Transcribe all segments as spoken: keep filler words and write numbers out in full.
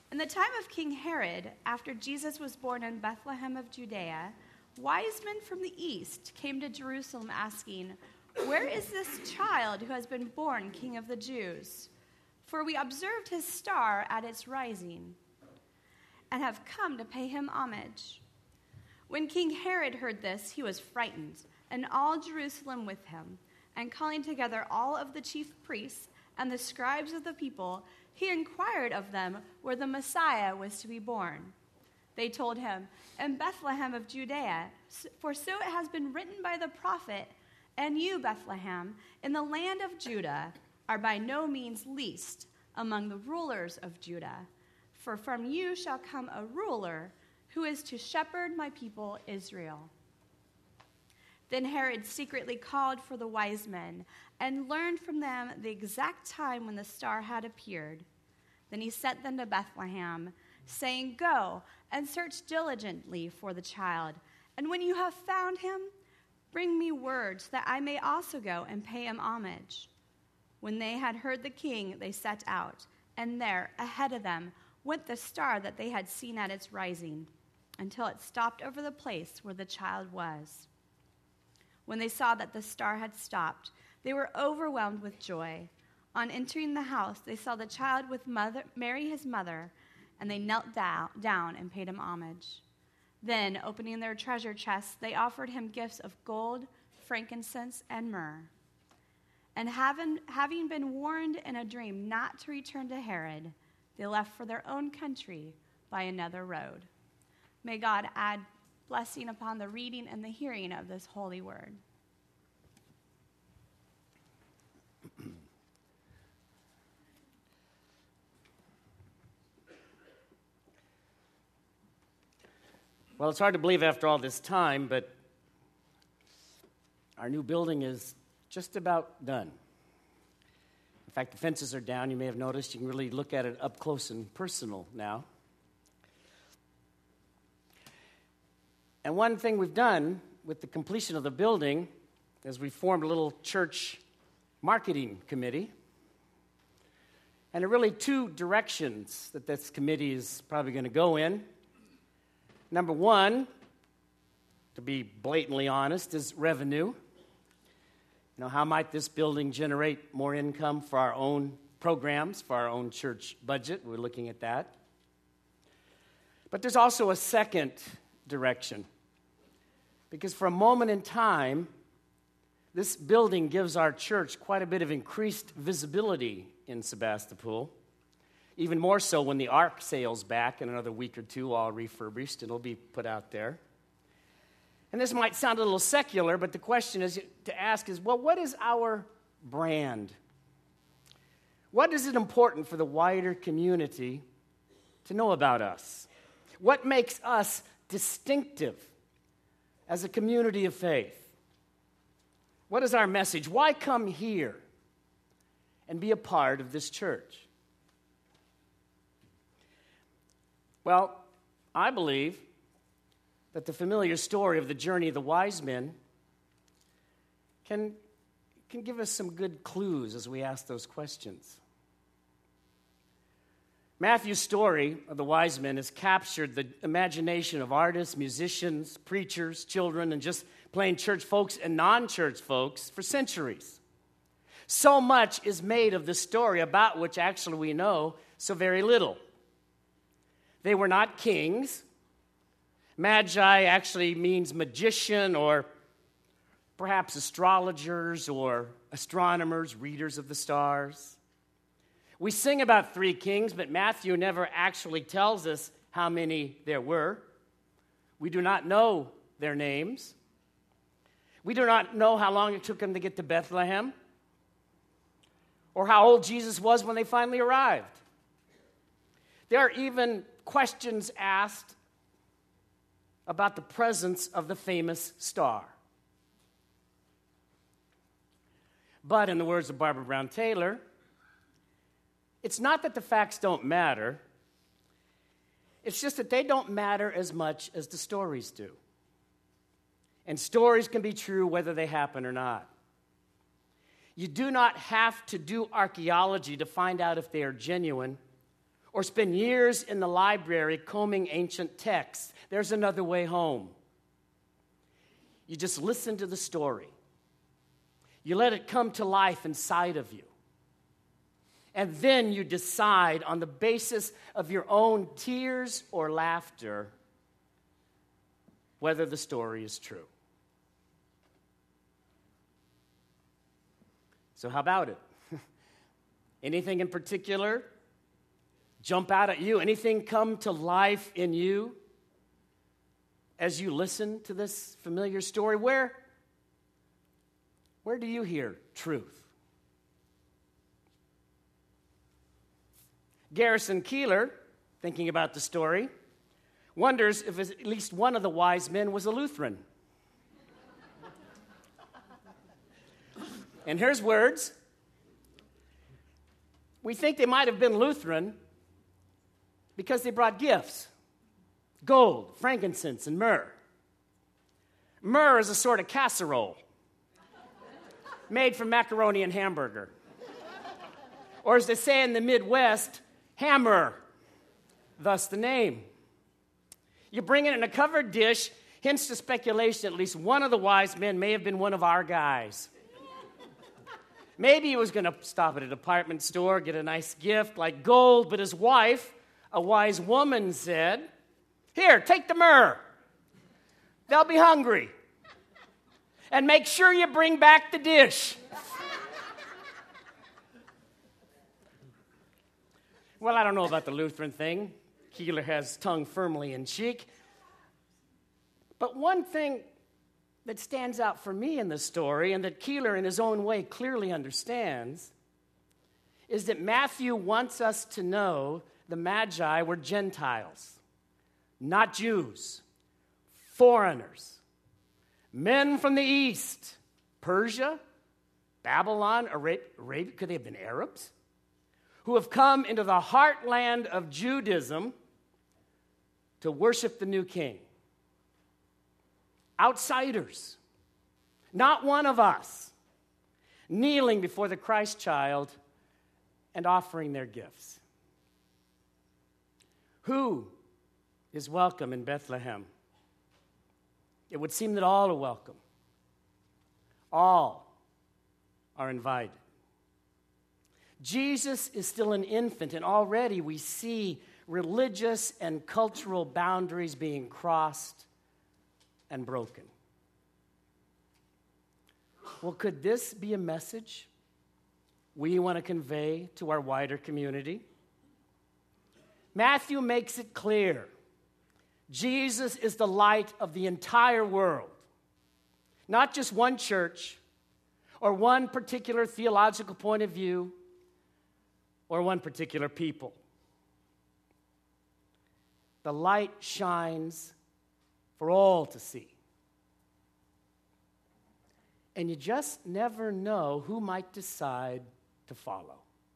In the time of King Herod, after Jesus was born in Bethlehem of Judea, wise men from the east came to Jerusalem asking, "Where is this child who has been born King of the Jews? For we observed his star at its rising and have come to pay him homage." When King Herod heard this, he was frightened, and all Jerusalem with him. And calling together all of the chief priests and the scribes of the people, he inquired of them where the Messiah was to be born. They told him, "In Bethlehem of Judea, for so it has been written by the prophet, 'And you, Bethlehem, in the land of Judah, are by no means least among the rulers of Judah. For from you shall come a ruler who is to shepherd my people Israel.'" Then Herod secretly called for the wise men and learned from them the exact time when the star had appeared. Then he sent them to Bethlehem, saying, "Go and search diligently for the child, and when you have found him, bring me word so that I may also go and pay him homage." When they had heard the king, they set out, and there, ahead of them, went the star that they had seen at its rising, until it stopped over the place where the child was. When they saw that the star had stopped, they were overwhelmed with joy. On entering the house, they saw the child with mother, Mary his mother, and they knelt down, down and paid him homage. Then, opening their treasure chests, they offered him gifts of gold, frankincense, and myrrh. And having, having been warned in a dream not to return to Herod, they left for their own country by another road. May God add blessing upon the reading and the hearing of this holy word. Well, it's hard to believe after all this time, but our new building is just about done. In fact, the fences are down. You may have noticed. You can really look at it up close and personal now. And one thing we've done with the completion of the building is we formed a little church marketing committee. And there are really two directions that this committee is probably going to go in. Number one, to be blatantly honest, is revenue. You know, how might this building generate more income for our own programs, for our own church budget? We're looking at that. But there's also a second direction. Because for a moment in time, this building gives our church quite a bit of increased visibility in Sebastopol. Even more so when the Ark sails back in another week or two, all refurbished. It'll be put out there. And this might sound a little secular, but the question is to ask is, well, what is our brand? What is it important for the wider community to know about us? What makes us distinctive as a community of faith? What is our message? Why come here and be a part of this church? Well, I believe that the familiar story of the journey of the wise men can, can give us some good clues as we ask those questions. Matthew's story of the wise men has captured the imagination of artists, musicians, preachers, children, and just plain church folks and non-church folks for centuries. So much is made of the story about which actually we know so very little. They were not kings. Magi actually means magician or perhaps astrologers or astronomers, readers of the stars. We sing about three kings, but Matthew never actually tells us how many there were. We do not know their names. We do not know how long it took them to get to Bethlehem or how old Jesus was when they finally arrived. There are even questions asked about the presence of the famous star. But in the words of Barbara Brown Taylor, it's not that the facts don't matter. It's just that they don't matter as much as the stories do. And stories can be true whether they happen or not. You do not have to do archaeology to find out if they are genuine or spend years in the library combing ancient texts. There's another way home. You just listen to the story. You let it come to life inside of you. And then you decide on the basis of your own tears or laughter whether the story is true. So how about it? Anything in particular jump out at you? Anything come to life in you as you listen to this familiar story? Where, where do you hear truth? Garrison Keillor, thinking about the story, wonders if at least one of the wise men was a Lutheran. And here's words. We think they might have been Lutheran because they brought gifts. Gold, frankincense, and myrrh. Myrrh is a sort of casserole made from macaroni and hamburger. Or as they say in the Midwest, hammer, thus the name. You bring it in a covered dish, hence the speculation at least one of the wise men may have been one of our guys. Maybe he was going to stop at a department store, get a nice gift like gold, but his wife, a wise woman, said, "Here, take the myrrh. They'll be hungry. And make sure you bring back the dish." Well, I don't know about the Lutheran thing. Keillor has tongue firmly in cheek. But one thing that stands out for me in this story, and that Keillor in his own way clearly understands, is that Matthew wants us to know the Magi were Gentiles, not Jews, foreigners, men from the east, Persia, Babylon, Arabia, could they have been Arabs? Who have come into the heartland of Judaism to worship the new king. Outsiders, not one of us, kneeling before the Christ child and offering their gifts. Who is welcome in Bethlehem? It would seem that all are welcome. All are invited. Jesus is still an infant, and already we see religious and cultural boundaries being crossed and broken. Well, could this be a message we want to convey to our wider community? Matthew makes it clear. Jesus is the light of the entire world, not just one church or one particular theological point of view or one particular people. The light shines for all to see. And you just never know who might decide to follow.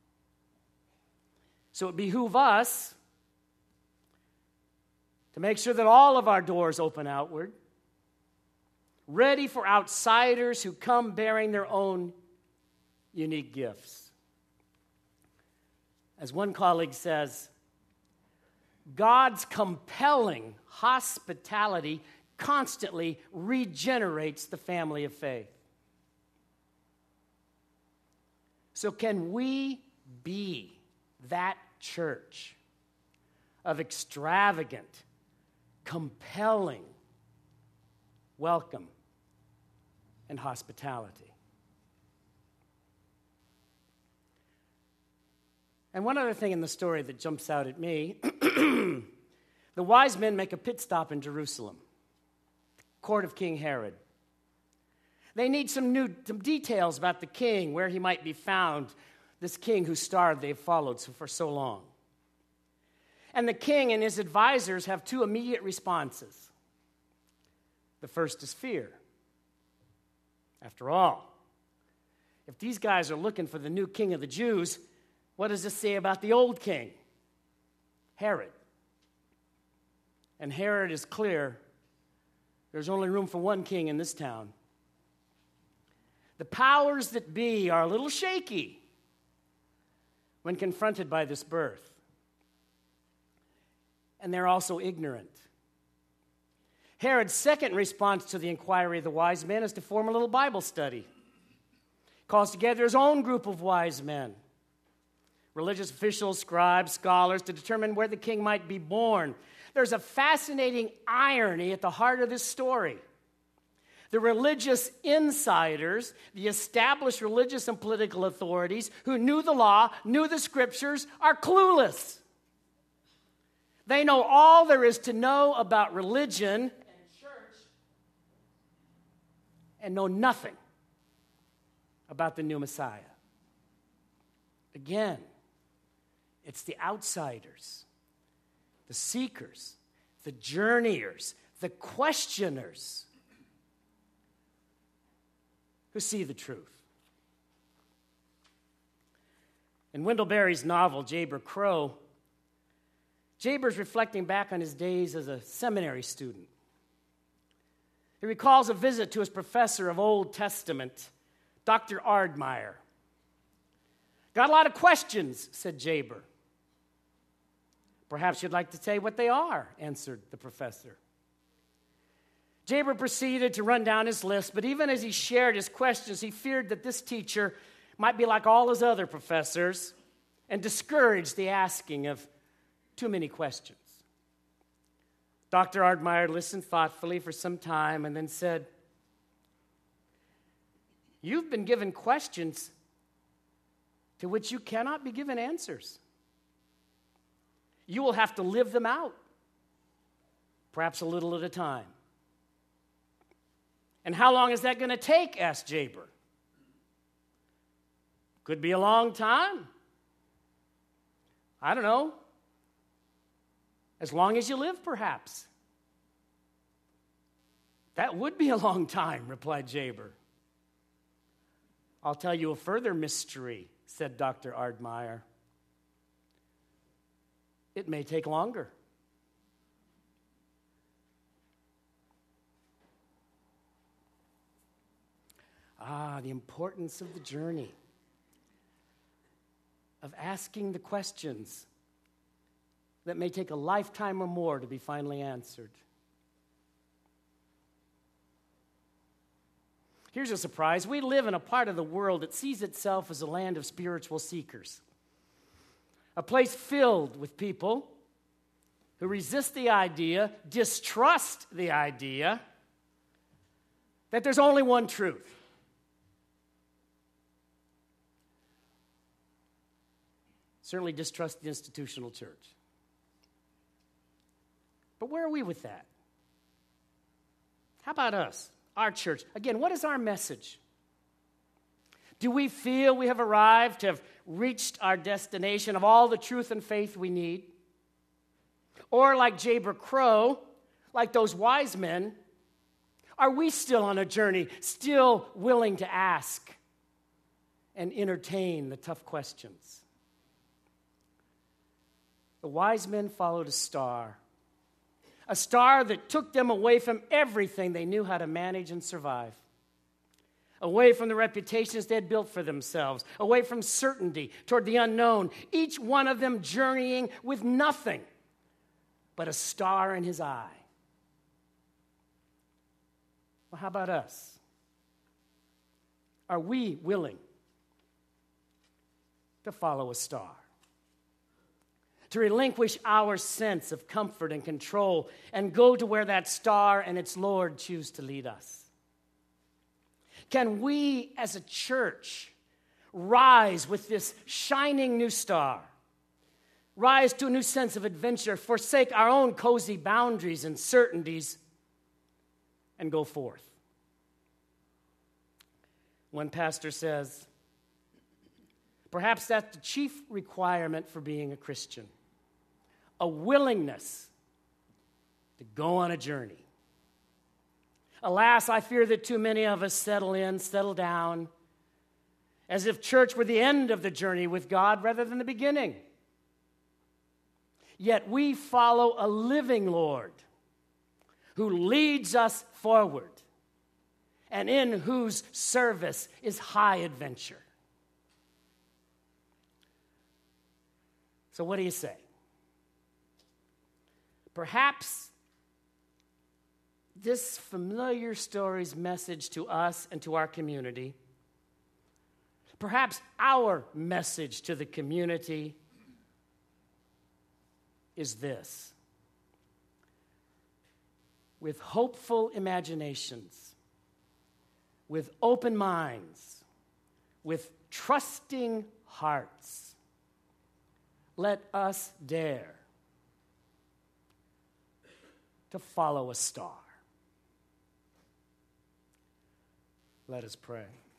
So it behooves us to make sure that all of our doors open outward, ready for outsiders who come bearing their own unique gifts. As one colleague says, God's compelling hospitality constantly regenerates the family of faith. So can we be that church of extravagant, compelling welcome and hospitality? And one other thing in the story that jumps out at me, the wise men make a pit stop in Jerusalem, court of King Herod. They need some new some details about the king, where he might be found, this king whose star they've followed for so long. And the king and his advisors have two immediate responses. The first is fear. After all, if these guys are looking for the new king of the Jews, what does this say about the old king, Herod? And Herod is clear, there's only room for one king in this town. The powers that be are a little shaky when confronted by this birth. and they're also ignorant. Herod's second response to the inquiry of the wise men is to form a little Bible study. He calls together his own group of wise men, religious officials, scribes, scholars, to determine where the king might be born. There's a fascinating irony at the heart of this story. The religious insiders, the established religious and political authorities who knew the law, knew the scriptures, are clueless. They know all there is to know about religion and church and know nothing about the new Messiah. Again, it's the outsiders, the seekers, the journeyers, the questioners who see the truth. In Wendell Berry's novel, Jayber Crow, Jayber's reflecting back on his days as a seminary student. He recalls a visit to his professor of Old Testament, Doctor Ardmeyer. Got a lot of questions, said Jayber. Perhaps you'd like to say what they are, answered the professor. Jayber proceeded to run down his list, but even as he shared his questions, he feared that this teacher might be like all his other professors and discourage the asking of too many questions. Doctor Ardmeyer listened thoughtfully for some time and then said, "You've been given questions to which you cannot be given answers. You will have to live them out, perhaps a little at a time." "And how long is that going to take?" asked Jayber. "Could be a long time. I don't know. As long as you live, perhaps." "That would be a long time," replied Jayber. "I'll tell you a further mystery," said Doctor Ardmeyer. "It may take longer." Ah, the importance of the journey, of asking the questions that may take a lifetime or more to be finally answered. Here's a surprise. We live in a part of the world that sees itself as a land of spiritual seekers, a place filled with people who resist the idea, distrust the idea that there's only one truth. Certainly distrust the institutional church. But where are we with that? How about us, our church? Again, what is our message? Do we feel we have arrived, to have reached our destination of all the truth and faith we need? Or like Jayber Crow, like those wise men, are we still on a journey, still willing to ask and entertain the tough questions? The wise men followed a star, a star that took them away from everything they knew how to manage and survive, away from the reputations they had built for themselves, away from certainty toward the unknown, each one of them journeying with nothing but a star in his eye. Well, how about us? Are we willing to follow a star? To relinquish our sense of comfort and control and go to where that star and its Lord choose to lead us? Can we as a church rise with this shining new star, rise to a new sense of adventure, forsake our own cozy boundaries and certainties, and go forth? One pastor says, perhaps that's the chief requirement for being a Christian. A willingness to go on a journey. Alas, I fear that too many of us settle in, settle down, as if church were the end of the journey with God rather than the beginning. Yet we follow a living Lord who leads us forward and in whose service is high adventure. So what do you say? Perhaps this familiar story's message to us and to our community, perhaps our message to the community is this: with hopeful imaginations, with open minds, with trusting hearts, let us dare to follow a star. Let us pray.